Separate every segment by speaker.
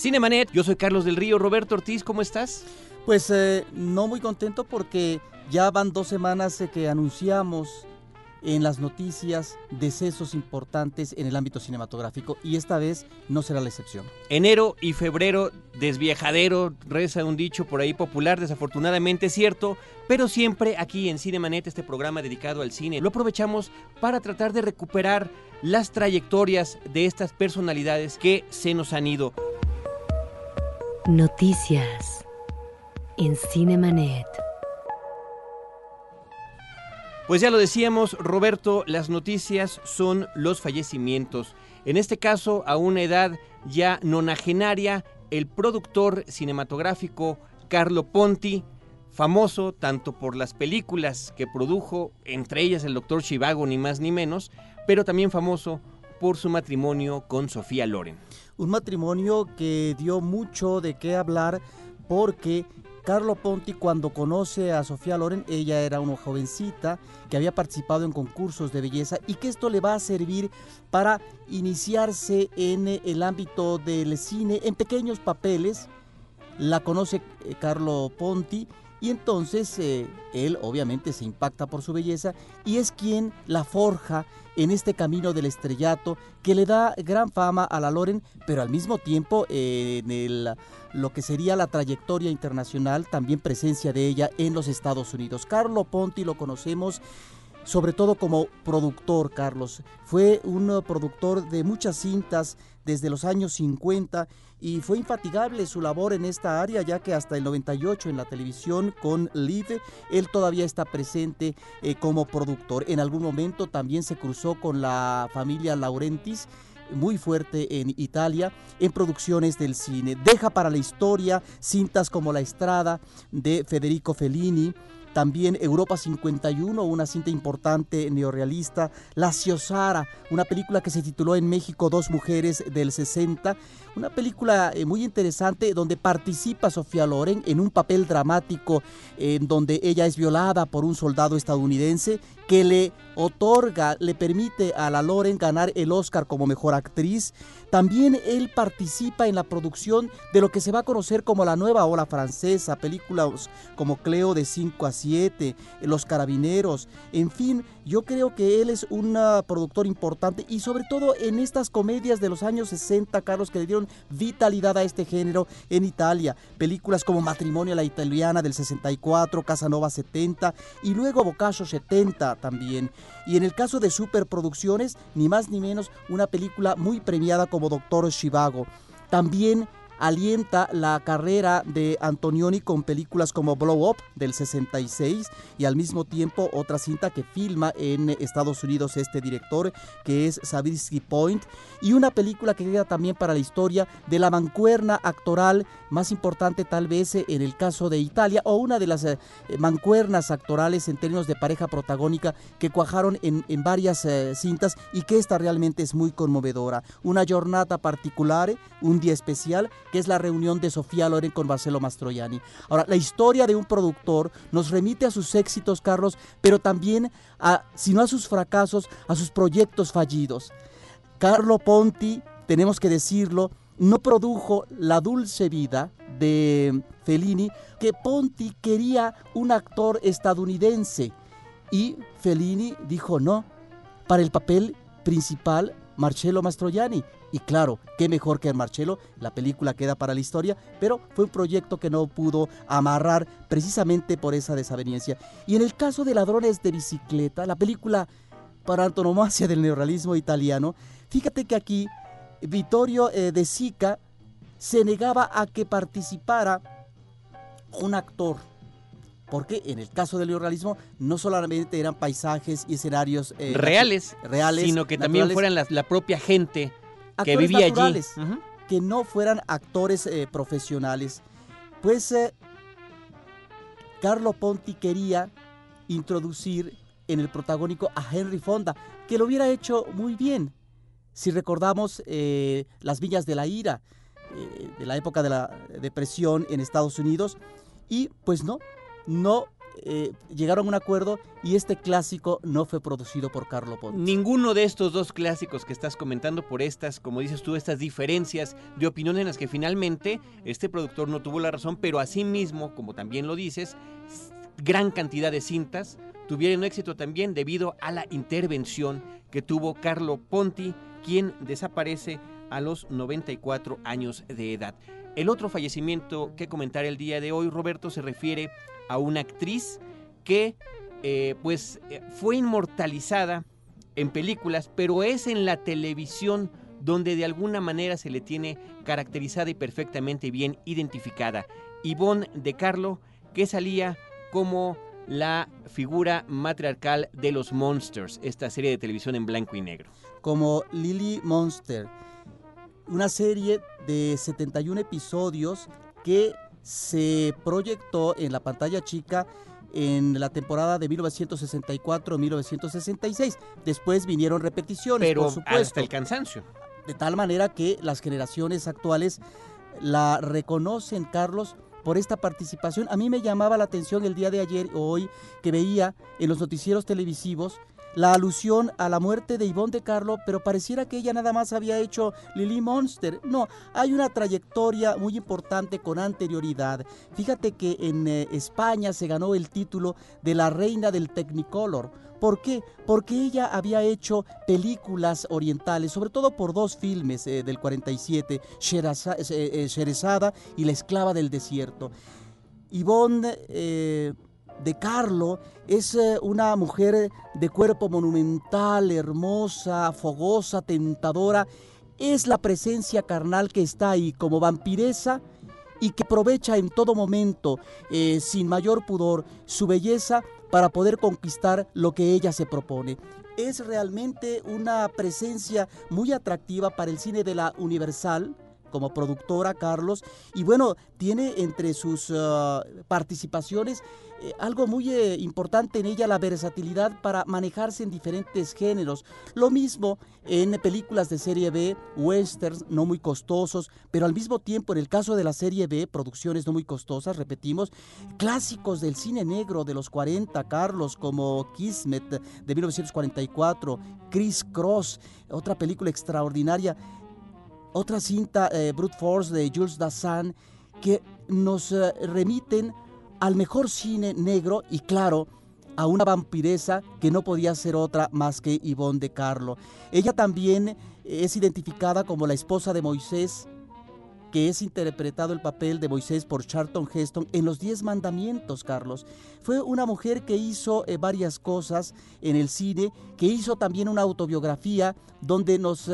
Speaker 1: Cinemanet, yo soy Carlos del Río. Roberto Ortiz, ¿cómo estás?
Speaker 2: Pues no muy contento porque ya van 2 semanas que anunciamos en las noticias decesos importantes en el ámbito cinematográfico y esta vez no será la excepción.
Speaker 1: Enero y febrero, desviejadero, reza un dicho por ahí popular, desafortunadamente es cierto, pero siempre aquí en Cinemanet, este programa dedicado al cine, lo aprovechamos para tratar de recuperar las trayectorias de estas personalidades que se nos han ido.
Speaker 3: Noticias en Cinemanet.
Speaker 1: Pues ya lo decíamos, Roberto, las noticias son los fallecimientos. En este caso, a una edad ya nonagenaria, el productor cinematográfico Carlo Ponti, famoso tanto por las películas que produjo, entre ellas El Doctor Zhivago, ni más ni menos, pero también famoso por su matrimonio con Sofía Loren.
Speaker 2: Un matrimonio que dio mucho de qué hablar porque Carlo Ponti, cuando conoce a Sofía Loren, ella era una jovencita que había participado en concursos de belleza y que esto le va a servir para iniciarse en el ámbito del cine en pequeños papeles. La conoce Carlo Ponti y entonces él obviamente se impacta por su belleza y es quien la forja en este camino del estrellato que le da gran fama a la Loren, pero al mismo tiempo lo que sería la trayectoria internacional, también presencia de ella en los Estados Unidos. Carlo Ponti lo conocemos sobre todo como productor, Carlos. Fue un productor de muchas cintas desde los años 50 y fue infatigable su labor en esta área, ya que hasta el 98 en la televisión con Live, él todavía está presente como productor. En algún momento también se cruzó con la familia Laurentiis, muy fuerte en Italia, en producciones del cine. Deja para la historia cintas como La Estrada de Federico Fellini, también Europa 51, una cinta importante neorrealista, La Ciosara, una película que se tituló en México Dos mujeres del 60, una película muy interesante donde participa Sofía Loren en un papel dramático en donde ella es violada por un soldado estadounidense que le permite a la Loren ganar el Oscar como mejor actriz. También él participa en la producción de lo que se va a conocer como la nueva ola francesa, películas como Cleo de 5 a 7, Los Carabineros, en fin, yo creo que él es un productor importante y sobre todo en estas comedias de los años 60, Carlos, que le dieron vitalidad a este género en Italia, películas como Matrimonio a la Italiana del 64, Casanova 70 y luego Boccaccio 70 también. Y en el caso de superproducciones, ni más ni menos, una película muy premiada como Doctor Zhivago. También alienta la carrera de Antonioni con películas como Blow Up del 66 y al mismo tiempo otra cinta que filma en Estados Unidos este director, que es Zabriskie Point, y una película que queda también para la historia de la mancuerna actoral más importante tal vez en el caso de Italia, o una de las mancuernas actorales en términos de pareja protagónica que cuajaron en varias cintas y que esta realmente es muy conmovedora. Una giornata particolare, un día especial, que es la reunión de Sofía Loren con Marcello Mastroianni. Ahora, la historia de un productor nos remite a sus éxitos, Carlos, pero también, si no a sus fracasos, a sus proyectos fallidos. Carlo Ponti, tenemos que decirlo, no produjo La Dulce Vida de Fellini, que Ponti quería un actor estadounidense y Fellini dijo no, para el papel principal Marcello Mastroianni. Y claro, qué mejor que Marcello, la película queda para la historia, pero fue un proyecto que no pudo amarrar precisamente por esa desaveniencia. Y en el caso de Ladrones de Bicicleta, la película para antonomasia del neorrealismo italiano, fíjate que aquí Vittorio De Sica se negaba a que participara un actor, porque en el caso del neorrealismo no solamente eran paisajes y escenarios
Speaker 1: reales, sino que también fueran la propia gente que vivía allí,
Speaker 2: que no fueran actores profesionales. Pues Carlo Ponti quería introducir en el protagónico a Henry Fonda, que lo hubiera hecho muy bien. Si recordamos Las Viñas de la Ira, de la época de la depresión en Estados Unidos, y pues no llegaron a un acuerdo y este clásico no fue producido por Carlo Ponti.
Speaker 1: Ninguno de estos dos clásicos que estás comentando, por estas, como dices tú, estas diferencias de opinión en las que finalmente este productor no tuvo la razón, pero asimismo, como también lo dices, gran cantidad de cintas tuvieron éxito también debido a la intervención que tuvo Carlo Ponti, quien desaparece a los 94 años de edad. El otro fallecimiento que comentar el día de hoy, Roberto, se refiere a una actriz que fue inmortalizada en películas, pero es en la televisión donde de alguna manera se le tiene caracterizada y perfectamente bien identificada. Yvonne De Carlo, que salía como la figura matriarcal de los Monsters, esta serie de televisión en blanco y negro.
Speaker 2: Como Lily Monster, una serie de 71 episodios que se proyectó en la pantalla chica en la temporada de 1964-1966. Después vinieron repeticiones,
Speaker 1: pero
Speaker 2: por supuesto.
Speaker 1: Hasta el cansancio.
Speaker 2: De tal manera que las generaciones actuales la reconocen, Carlos, por esta participación. A mí me llamaba la atención el día de ayer o hoy que veía en los noticieros televisivos la alusión a la muerte de Yvonne De Carlo, pero pareciera que ella nada más había hecho Lily Monster. No, hay una trayectoria muy importante con anterioridad. Fíjate que en España se ganó el título de la reina del Technicolor. ¿Por qué? Porque ella había hecho películas orientales, sobre todo por dos filmes del 47, Sherezada y La esclava del desierto. Yvonne De Carlo es una mujer de cuerpo monumental, hermosa, fogosa, tentadora. Es la presencia carnal que está ahí como vampiresa y que aprovecha en todo momento, sin mayor pudor, su belleza para poder conquistar lo que ella se propone. Es realmente una presencia muy atractiva para el cine de la Universal, como productora, Carlos, y bueno, tiene entre sus participaciones algo muy importante en ella, la versatilidad para manejarse en diferentes géneros. Lo mismo en películas de serie B, westerns no muy costosos, pero al mismo tiempo en el caso de la serie B, producciones no muy costosas, repetimos, clásicos del cine negro de los 40, Carlos, como Kismet de 1944, Criss Cross, otra película extraordinaria. Otra cinta, Brute Force, de Jules Dassin, que nos remiten al mejor cine negro y, claro, a una vampiresa que no podía ser otra más que Yvonne De Carlo. Ella también es identificada como la esposa de Moisés, que es interpretado el papel de Moisés por Charlton Heston en Los 10 Mandamientos, Carlos. Fue una mujer que hizo varias cosas en el cine, que hizo también una autobiografía donde nos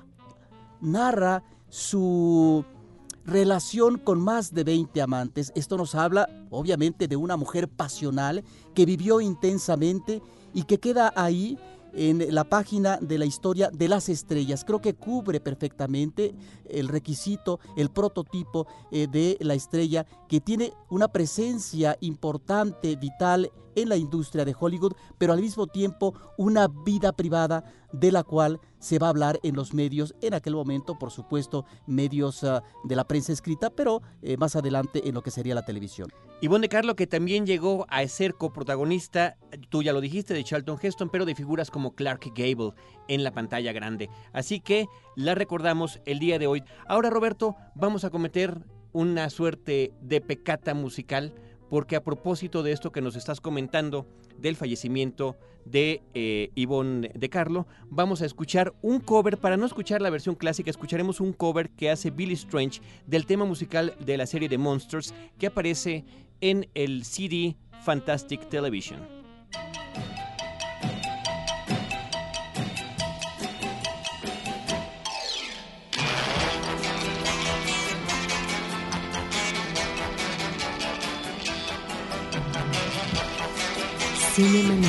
Speaker 2: narra su relación con más de 20 amantes. Esto nos habla, obviamente, de una mujer pasional que vivió intensamente y que queda ahí en la página de la historia de las estrellas. Creo que cubre perfectamente el requisito, el prototipo de la estrella, que tiene una presencia importante, vital en la industria de Hollywood, pero al mismo tiempo una vida privada de la cual se va a hablar en los medios, en aquel momento, por supuesto, medios de la prensa escrita, pero más adelante en lo que sería la televisión.
Speaker 1: Yvonne De Carlo, que también llegó a ser coprotagonista, tú ya lo dijiste, de Charlton Heston, pero de figuras como Clark Gable en la pantalla grande. Así que la recordamos el día de hoy. Ahora, Roberto, vamos a cometer una suerte de pecata musical, porque a propósito de esto que nos estás comentando, del fallecimiento de Yvonne De Carlo, vamos a escuchar un cover. Para no escuchar la versión clásica, escucharemos un cover que hace Billy Strange del tema musical de la serie de Monsters, que aparece en el CD Fantastic Television.
Speaker 3: Cinemanet.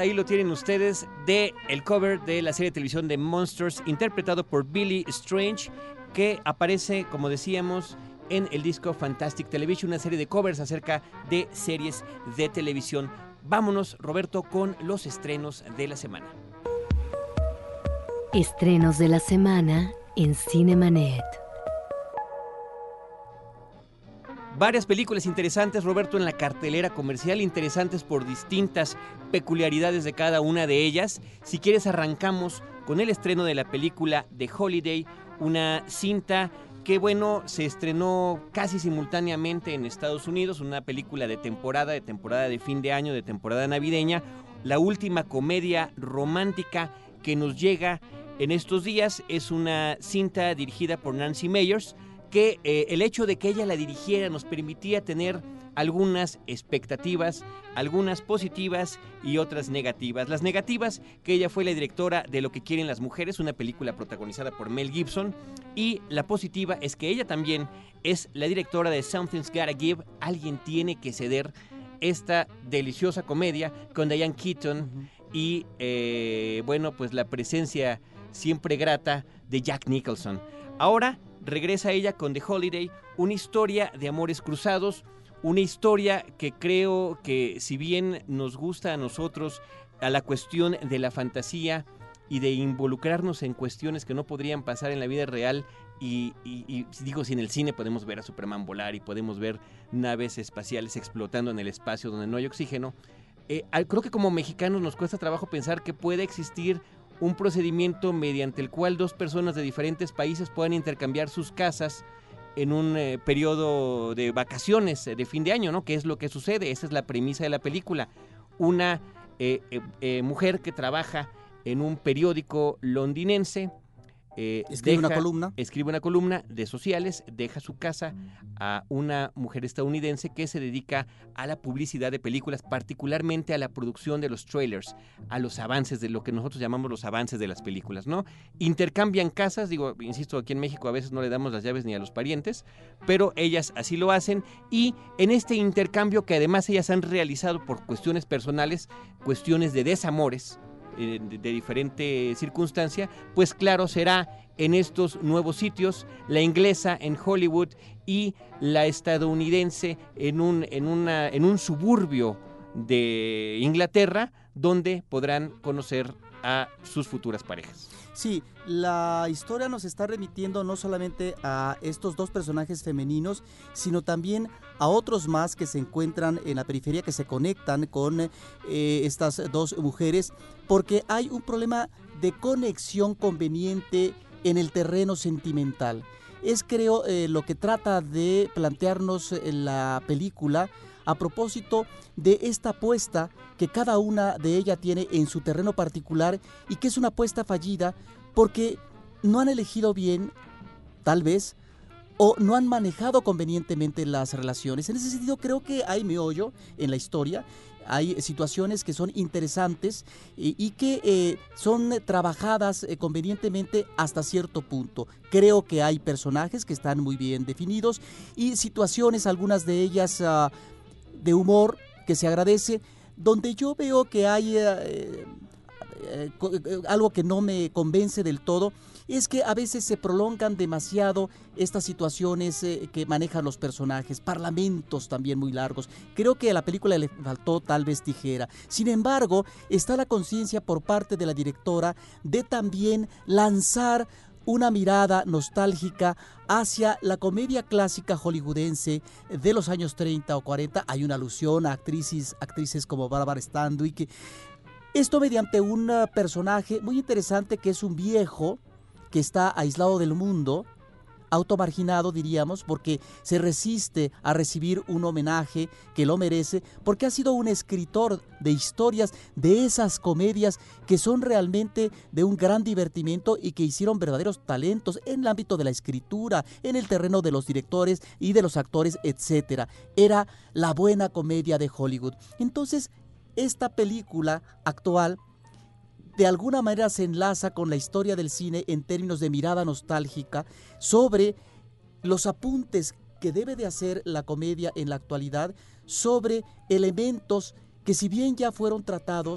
Speaker 1: ahí lo tienen ustedes, de el cover de la serie de televisión de Monsters, interpretado por Billy Strange, que aparece, como decíamos, en el disco Fantastic Television, una serie de covers acerca de series de televisión. Vámonos, Roberto, con los estrenos de la semana.
Speaker 3: Estrenos de la semana en Cinemanet.
Speaker 1: Varias películas interesantes, Roberto, en la cartelera comercial, interesantes por distintas peculiaridades de cada una de ellas. Si quieres, arrancamos con el estreno de la película The Holiday, una cinta que, bueno, se estrenó casi simultáneamente en Estados Unidos, una película de temporada de fin de año, de temporada navideña, la última comedia romántica que nos llega en estos días. Es una cinta dirigida por Nancy Meyers, que el hecho de que ella la dirigiera nos permitía tener algunas expectativas, algunas positivas y otras negativas. Las negativas, que ella fue la directora de Lo que quieren las mujeres, una película protagonizada por Mel Gibson, y la positiva es que ella también es la directora de Something's Gotta Give, Alguien tiene que ceder, esta deliciosa comedia con Diane Keaton y, bueno, pues la presencia siempre grata de Jack Nicholson. Ahora regresa ella con The Holiday, una historia de amores cruzados, una historia que creo que, si bien nos gusta a nosotros a la cuestión de la fantasía y de involucrarnos en cuestiones que no podrían pasar en la vida real, y digo, si en el cine podemos ver a Superman volar y podemos ver naves espaciales explotando en el espacio donde no hay oxígeno, creo que como mexicanos nos cuesta trabajo pensar que puede existir un procedimiento mediante el cual dos personas de diferentes países puedan intercambiar sus casas en un periodo de vacaciones de fin de año, ¿no? ¿Qué es lo que sucede? Esa es la premisa de la película. Una mujer que trabaja en un periódico londinense, escribe una columna de sociales, deja su casa a una mujer estadounidense que se dedica a la publicidad de películas, particularmente a la producción de los trailers, a los avances, de lo que nosotros llamamos los avances de las películas, ¿no? Intercambian casas, digo, insisto, aquí en México a veces no le damos las llaves ni a los parientes, pero ellas así lo hacen, y en este intercambio, que además ellas han realizado por cuestiones personales, cuestiones de desamores, de diferente circunstancia, pues claro, será en estos nuevos sitios, la inglesa en Hollywood y la estadounidense en un suburbio de Inglaterra, donde podrán conocer a sus futuras parejas.
Speaker 2: Sí, la historia nos está remitiendo no solamente a estos dos personajes femeninos, sino también a otros más que se encuentran en la periferia, que se conectan con estas dos mujeres, porque hay un problema de conexión conveniente en el terreno sentimental. Es, creo, lo que trata de plantearnos en la película, a propósito de esta apuesta que cada una de ellas tiene en su terreno particular, y que es una apuesta fallida porque no han elegido bien, tal vez, o no han manejado convenientemente las relaciones. En ese sentido, creo que hay meollo en la historia, hay situaciones que son interesantes y que son trabajadas convenientemente hasta cierto punto. Creo que hay personajes que están muy bien definidos y situaciones, algunas de ellas de humor, que se agradece, donde yo veo que hay algo que no me convence del todo, es que a veces se prolongan demasiado estas situaciones que manejan los personajes, parlamentos también muy largos. Creo que a la película le faltó tal vez tijera. Sin embargo, está la conciencia por parte de la directora de también lanzar una mirada nostálgica hacia la comedia clásica hollywoodense de los años 30 o 40. Hay una alusión a actrices como Barbara Stanwyck. Esto mediante un personaje muy interesante, que es un viejo que está aislado del mundo, automarginado, diríamos, porque se resiste a recibir un homenaje que lo merece, porque ha sido un escritor de historias, de esas comedias que son realmente de un gran divertimento y que hicieron verdaderos talentos en el ámbito de la escritura, en el terreno de los directores y de los actores, etc. Era la buena comedia de Hollywood. Entonces, esta película actual de alguna manera se enlaza con la historia del cine en términos de mirada nostálgica sobre los apuntes que debe de hacer la comedia en la actualidad, sobre elementos que, si bien ya fueron tratados,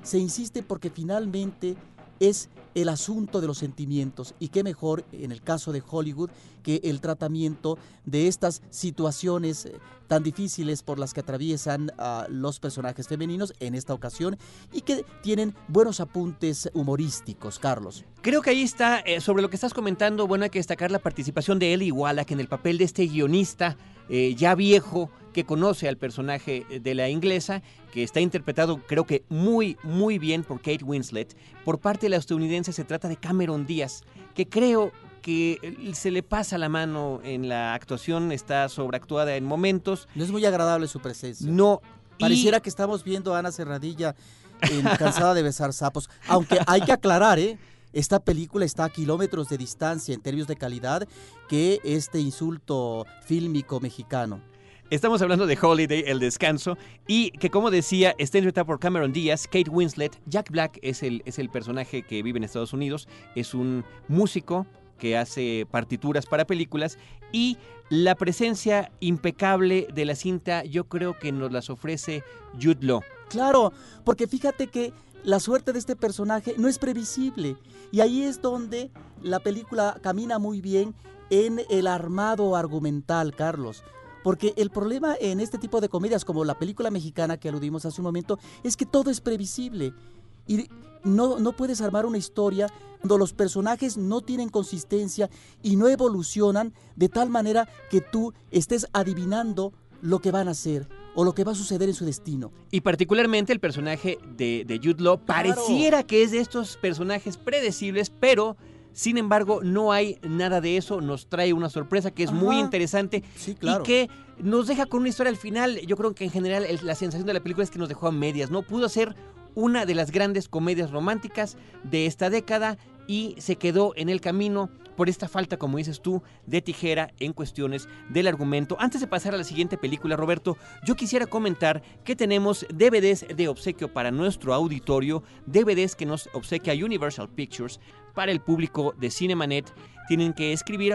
Speaker 2: se insiste porque finalmente es el asunto de los sentimientos, y qué mejor en el caso de Hollywood que el tratamiento de estas situaciones tan difíciles por las que atraviesan los personajes femeninos en esta ocasión, y que tienen buenos apuntes humorísticos, Carlos.
Speaker 1: Creo que ahí está, sobre lo que estás comentando, bueno, hay que destacar la participación de Eli Wallach en el papel de este guionista ya viejo, que conoce al personaje de la inglesa, que está interpretado creo que muy, muy bien por Kate Winslet. Por parte de la estadounidense se trata de Cameron Díaz, que creo que se le pasa la mano en la actuación, está sobreactuada en momentos.
Speaker 2: No es muy agradable su presencia.
Speaker 1: No.
Speaker 2: Pareciera que estamos viendo a Ana Serradilla en Cansada de besar sapos, aunque hay que aclarar, esta película está a kilómetros de distancia en términos de calidad que este insulto fílmico mexicano.
Speaker 1: Estamos hablando de Holiday, El Descanso, y que, como decía, está interpretada por Cameron Díaz, Kate Winslet. Jack Black es el personaje que vive en Estados Unidos, es un músico que hace partituras para películas, y la presencia impecable de la cinta yo creo que nos las ofrece Jude Law.
Speaker 2: Claro, porque fíjate que la suerte de este personaje no es previsible, y ahí es donde la película camina muy bien en el armado argumental, Carlos. Porque el problema en este tipo de comedias, como la película mexicana que aludimos hace un momento, es que todo es previsible. Y no puedes armar una historia cuando los personajes no tienen consistencia y no evolucionan de tal manera que tú estés adivinando lo que van a hacer o lo que va a suceder en su destino.
Speaker 1: Y particularmente el personaje de Jude Law, pareciera que es de estos personajes predecibles, pero sin embargo no hay nada de eso. Nos trae una sorpresa que es muy interesante,
Speaker 2: sí, claro,
Speaker 1: y que nos deja con una historia al final. Yo creo que en general la sensación de la película es que nos dejó a medias, ¿no? Pudo ser una de las grandes comedias románticas de esta década y se quedó en el camino por esta falta, como dices tú, de tijera en cuestiones del argumento. Antes de pasar a la siguiente película, Roberto, yo quisiera comentar que tenemos DVDs de obsequio para nuestro auditorio, DVDs que nos obsequia Universal Pictures para el público de Cinemanet. Tienen que escribir a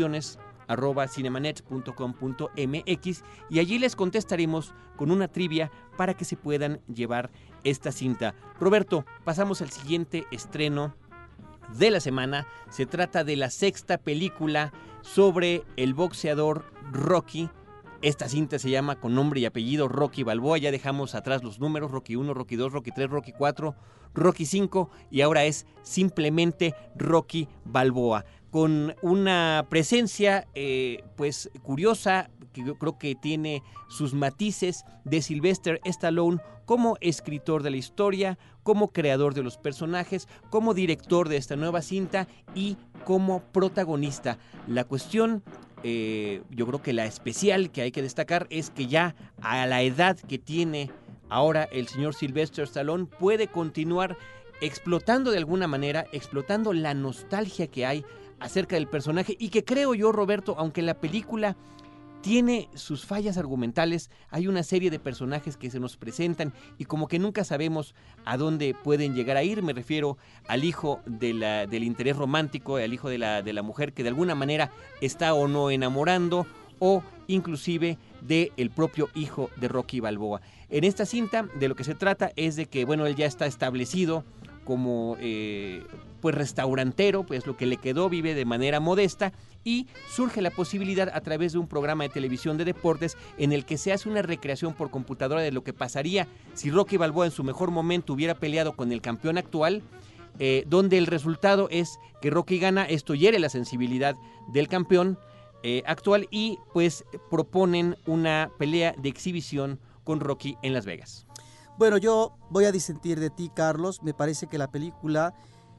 Speaker 1: promociones@cinemanet.com.mx y allí les contestaremos con una trivia para que se puedan llevar esta cinta. Roberto, pasamos al siguiente estreno de la semana. Se trata de la sexta película sobre el boxeador Rocky. Esta cinta se llama con nombre y apellido Rocky Balboa. Ya dejamos atrás los números: Rocky 1, Rocky 2, Rocky 3, Rocky 4, Rocky 5 y ahora es simplemente Rocky Balboa, con una presencia pues curiosa, que yo creo que tiene sus matices, de Sylvester Stallone como escritor de la historia, como creador de los personajes, como director de esta nueva cinta y como protagonista. La cuestión, yo creo que la especial que hay que destacar es que ya a la edad que tiene ahora el señor Sylvester Stallone puede continuar explotando de alguna manera, explotando la nostalgia que hay acerca del personaje, y que creo yo, Roberto, aunque la película tiene sus fallas argumentales, hay una serie de personajes que se nos presentan y como que nunca sabemos a dónde pueden llegar a ir. Me refiero al hijo del interés romántico, al hijo de la mujer que de alguna manera está o no enamorando, o inclusive del propio hijo de Rocky Balboa. En esta cinta de lo que se trata es de que, bueno, él ya está establecido como pues restaurantero, pues lo que le quedó, vive de manera modesta, y surge la posibilidad a través de un programa de televisión de deportes en el que se hace una recreación por computadora de lo que pasaría si Rocky Balboa en su mejor momento hubiera peleado con el campeón actual, donde el resultado es que Rocky gana. Esto hiere la sensibilidad del campeón actual y pues proponen una pelea de exhibición con Rocky en Las Vegas.
Speaker 2: Bueno, yo voy a disentir de ti, Carlos. Me parece que la película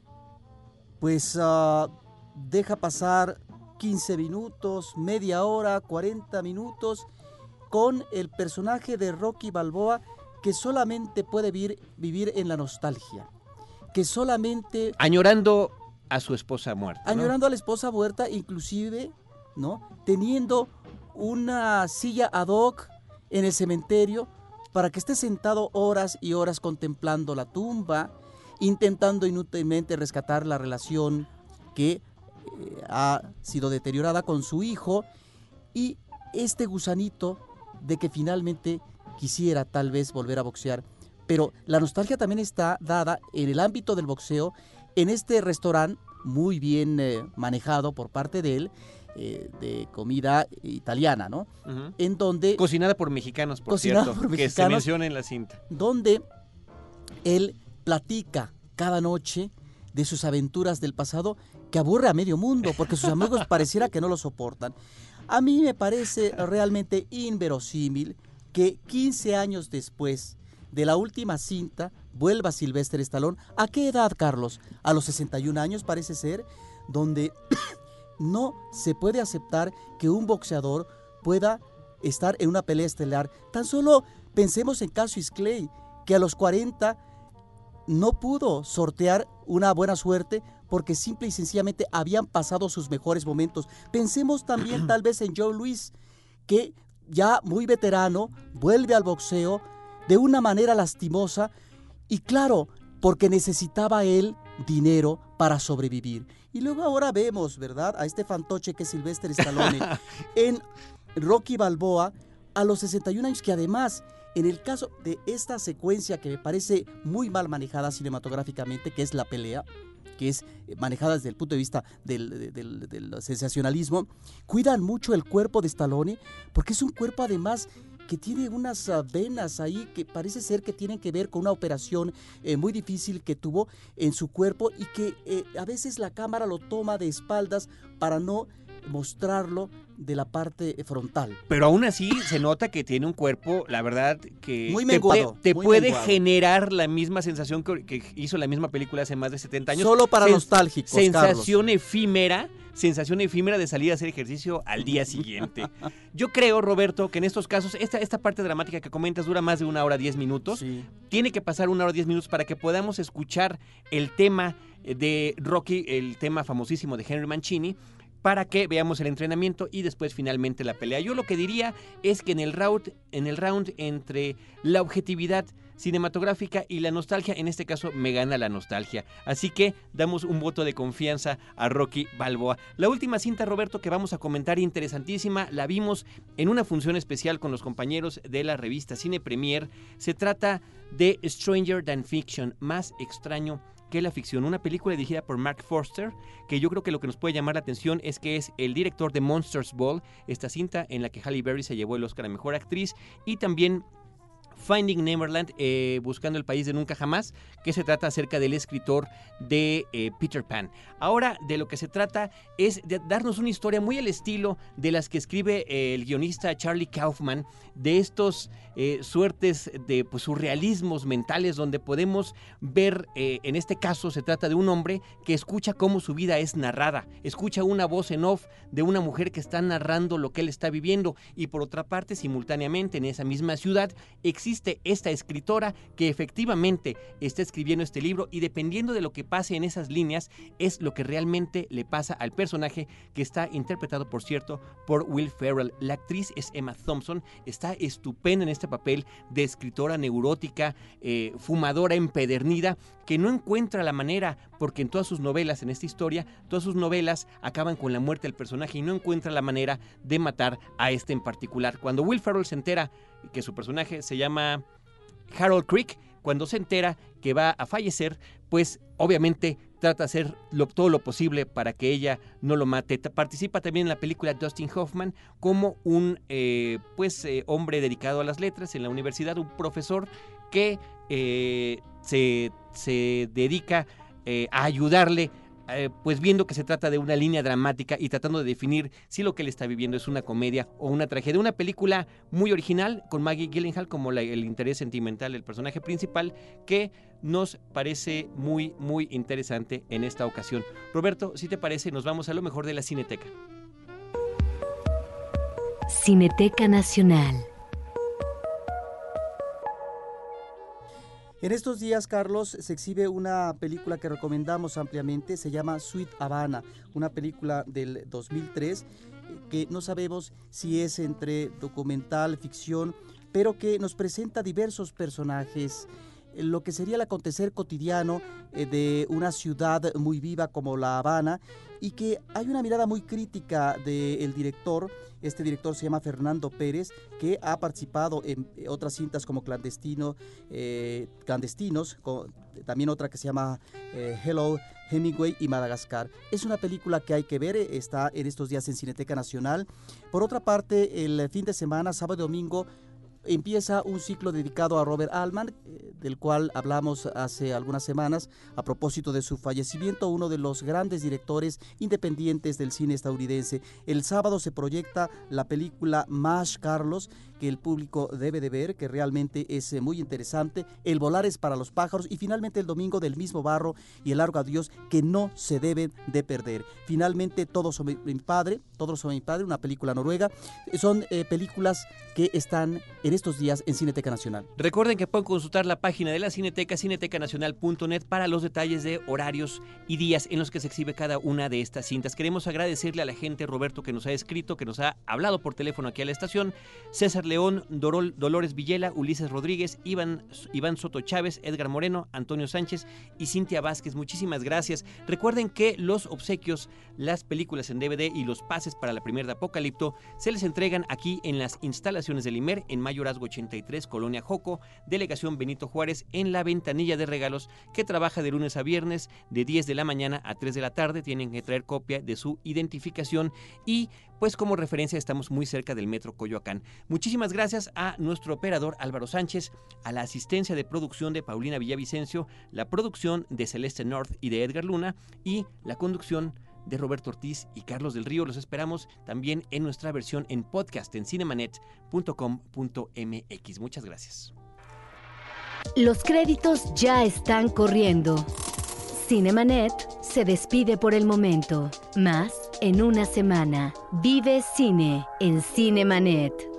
Speaker 2: pues deja pasar 15 minutos, media hora, 40 minutos con el personaje de Rocky Balboa, que solamente puede vivir en la nostalgia, que solamente...
Speaker 1: añorando a su esposa muerta,
Speaker 2: añorando, ¿no?, a la esposa muerta, inclusive, ¿no?, teniendo una silla ad hoc en el cementerio para que esté sentado horas y horas contemplando la tumba, intentando inútilmente rescatar la relación que ha sido deteriorada con su hijo, y este gusanito de que finalmente quisiera tal vez volver a boxear, pero la nostalgia también está dada en el ámbito del boxeo, en este restaurante muy bien manejado por parte de él, de comida italiana, ¿no?
Speaker 1: Uh-huh.
Speaker 2: En donde...
Speaker 1: Cocinada por mexicanos, por cierto, que se menciona en la cinta.
Speaker 2: Donde él platica cada noche de sus aventuras del pasado, que aburre a medio mundo, porque sus amigos pareciera que no lo soportan. A mí me parece realmente inverosímil que 15 años después de la última cinta vuelva Sylvester Stallone. ¿A qué edad, Carlos? A los 61 años parece ser, donde no se puede aceptar que un boxeador pueda estar en una pelea estelar. Tan solo pensemos en Cassius Clay, que a los 40 no pudo sortear una buena suerte porque simple y sencillamente habían pasado sus mejores momentos. Pensemos también tal vez en Joe Louis, que ya muy veterano vuelve al boxeo de una manera lastimosa y claro, porque necesitaba él dinero para sobrevivir. Y luego ahora vemos, ¿verdad?, a este fantoche que es Sylvester Stallone en Rocky Balboa a los 61 años, que además, en el caso de esta secuencia que me parece muy mal manejada cinematográficamente, que es la pelea, que es manejada desde el punto de vista del sensacionalismo, cuidan mucho el cuerpo de Stallone, porque es un cuerpo además que tiene unas venas ahí que parece ser que tienen que ver con una operación muy difícil que tuvo en su cuerpo y que a veces la cámara lo toma de espaldas para no mostrarlo de la parte frontal.
Speaker 1: Pero aún así se nota que tiene un cuerpo, la verdad, que
Speaker 2: muy menguado,
Speaker 1: te
Speaker 2: muy
Speaker 1: puede
Speaker 2: menguado.
Speaker 1: Generar la misma sensación que hizo la misma película hace más de 70 años.
Speaker 2: Solo para nostálgicos,
Speaker 1: sensación
Speaker 2: Carlos.
Speaker 1: Sensación efímera de salir a hacer ejercicio al día siguiente. Yo creo, Roberto, que en estos casos, esta parte dramática que comentas dura más de 1 hora 10 minutos.
Speaker 2: Sí.
Speaker 1: Tiene que pasar 1 hora 10 minutos para que podamos escuchar el tema de Rocky, el tema famosísimo de Henry Mancini, para que veamos el entrenamiento y después finalmente la pelea. Yo lo que diría es que en el round entre la objetividad cinematográfica y la nostalgia, en este caso me gana la nostalgia. Así que damos un voto de confianza a Rocky Balboa. La última cinta, Roberto, que vamos a comentar, interesantísima, la vimos en una función especial con los compañeros de la revista Cine Premier. Se trata de Stranger Than Fiction, más extraño que la ficción, una película dirigida por Mark Forster, que yo creo que lo que nos puede llamar la atención es que es el director de Monsters Ball, esta cinta en la que Halle Berry se llevó el Oscar a Mejor Actriz, y también Finding Neverland, Buscando el País de Nunca Jamás, que se trata acerca del escritor de Peter Pan. Ahora de lo que se trata es de darnos una historia muy al estilo de las que escribe el guionista Charlie Kaufman, de estos suertes de surrealismos mentales donde podemos ver, en este caso se trata de un hombre que escucha cómo su vida es narrada, escucha una voz en off de una mujer que está narrando lo que él está viviendo, y por otra parte, simultáneamente en esa misma ciudad existe esta escritora que efectivamente está escribiendo este libro, y dependiendo de lo que pase en esas líneas es lo que realmente le pasa al personaje, que está interpretado, por cierto, por Will Ferrell. La actriz es Emma Thompson, está estupenda en este papel de escritora neurótica, fumadora empedernida, que no encuentra la manera, porque en todas sus novelas, en esta historia, todas sus novelas acaban con la muerte del personaje y no encuentra la manera de matar a este en particular. Cuando Will Ferrell se entera que su personaje se llama Harold Creek, cuando se entera que va a fallecer, pues obviamente trata de hacer todo lo posible para que ella no lo mate. Participa también en la película Dustin Hoffman como un hombre dedicado a las letras en la universidad, un profesor que se dedica a ayudarle, pues viendo que se trata de una línea dramática y tratando de definir si lo que él está viviendo es una comedia o una tragedia. Una película muy original con Maggie Gyllenhaal como el interés sentimental del personaje principal, que nos parece muy, muy interesante en esta ocasión. Roberto, si te parece, nos vamos a lo mejor de la Cineteca.
Speaker 3: Cineteca Nacional.
Speaker 2: En estos días, Carlos, se exhibe una película que recomendamos ampliamente, se llama Sweet Havana, una película del 2003 que no sabemos si es entre documental, ficción, pero que nos presenta diversos personajes lo que sería el acontecer cotidiano de una ciudad muy viva como La Habana, y que hay una mirada muy crítica del director. Este director se llama Fernando Pérez, que ha participado en otras cintas como Clandestinos, también otra que se llama Hello, Hemingway y Madagascar. Es una película que hay que ver, está en estos días en Cineteca Nacional. Por otra parte, el fin de semana, sábado y domingo, empieza un ciclo dedicado a Robert Altman, del cual hablamos hace algunas semanas a propósito de su fallecimiento, uno de los grandes directores independientes del cine estadounidense. El sábado se proyecta la película MASH, Carlos, que el público debe de ver, que realmente es muy interesante. El volar es para los pájaros, y finalmente el domingo Del mismo barro y El largo adiós, que no se deben de perder. Finalmente Todos sobre mi padre, una película noruega. Son películas que están en estos días en Cineteca Nacional.
Speaker 1: Recuerden que pueden consultar la página de la Cineteca, cinetecanacional.net, para los detalles de horarios y días en los que se exhibe cada una de estas cintas. Queremos agradecerle a la gente, Roberto, que nos ha escrito, que nos ha hablado por teléfono aquí a la estación: César León, Dolores Villela, Ulises Rodríguez, Iván Soto Chávez, Edgar Moreno, Antonio Sánchez y Cintia Vázquez. Muchísimas gracias. Recuerden que los obsequios, las películas en DVD y los pases para la premier de Apocalipto se les entregan aquí en las instalaciones del IMER, en Mayorazgo 83, Colonia Joco, Delegación Benito Juárez, en la ventanilla de regalos, que trabaja de lunes a viernes de 10 de la mañana a 3 de la tarde. Tienen que traer copia de su identificación y, pues, como referencia, estamos muy cerca del Metro Coyoacán. Muchísimas gracias a nuestro operador Álvaro Sánchez, a la asistencia de producción de Paulina Villavicencio, la producción de Celeste North y de Edgar Luna, y la conducción de Roberto Ortiz y Carlos del Río. Los esperamos también en nuestra versión en podcast en cinemanet.com.mx. Muchas gracias.
Speaker 3: Los créditos ya están corriendo. Cinemanet se despide por el momento. Más en una semana. Vive cine en Cinemanet.